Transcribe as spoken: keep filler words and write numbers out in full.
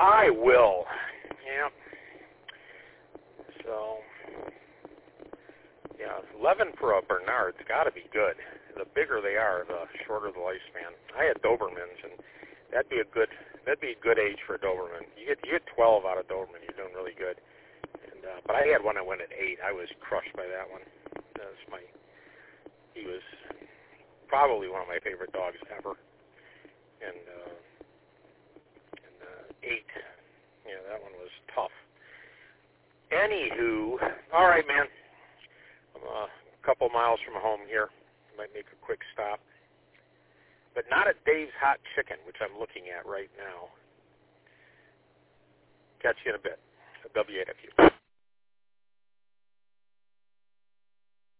I will. Yeah. So, yeah, eleven for a Bernard's got to be good. The bigger they are, the shorter the lifespan. I had Dobermans, and that'd be a good that'd be a good age for a Doberman. You get you get twelve out of Doberman, you're doing really good. And uh, but I had one that went at eight. I was crushed by that one. That was my he was probably one of my favorite dogs ever. And uh, and uh, eight, yeah, that one was tough. Anywho, all right, man. I'm a couple miles from home here. Might make a quick stop. But not at Dave's Hot Chicken, which I'm looking at right now. Catch you in a bit. W A F U.